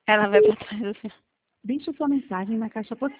Ela vai pra trás assim. Deixe sua mensagem na caixa postal.